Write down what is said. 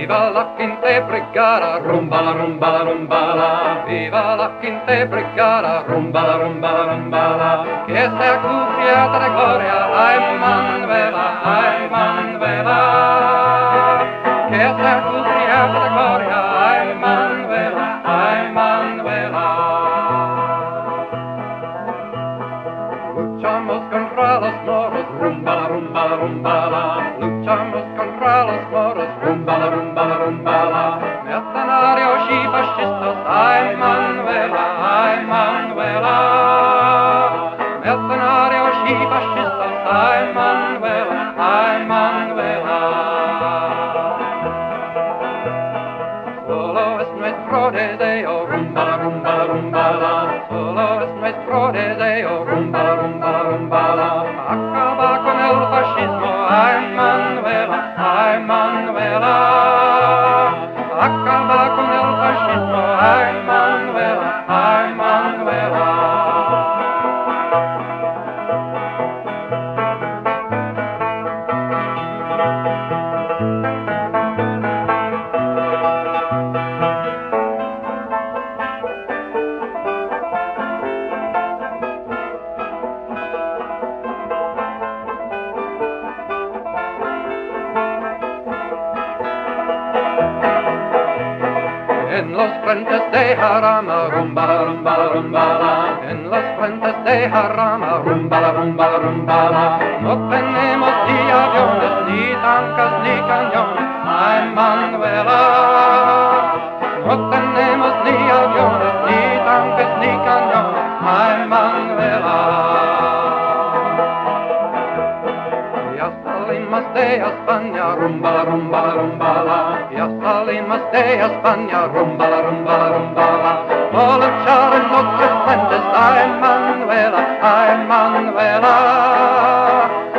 Viva la quinta brigata, rumbala, rumbala, rumbala. Viva la quinta brigata, rumbala, rumbala, rumbala. Che sia cubriata de gloria, ai Manuela, ai Manuela. Che sia cubriata de gloria, ai Manuela, ai Manuela. Luchamos contra los moros, rumbala, rumbala, rumbala. Luchamos contra los moros, rumbala, rumbala, rumbala. Mercenarios y fascistas, ay Manuela, ay Manuela. Mercenarios y fascistas, ay Manuela, ay Manuela. Solo es nuestro deseo, rumbala, rumbala, rumbala. Solo es nuestro deseo, rumbala, rumbala, rumbala. Acaba con el fascismo, ay Manuela, ay Manuela. Acaba con el fascismo, ay Manuela, ay Manuela. En los frentes de Jarama, rumbala, rumbala, rumbala. En los frentes de Jarama, rumbala, rumbala, rumbala. No tenemos ni aviones, ni tanques, ni cañones, ay Manuela. No tenemos ni aviones, ni tanques, ni cañones, ay Manuela. Ya salimos de España, rumbala, rumbala, rumbala. Ya salimos de España, rumbala, rumbala, rumbala. Por luchar en otros frentes, ay Manuela, ay Manuela.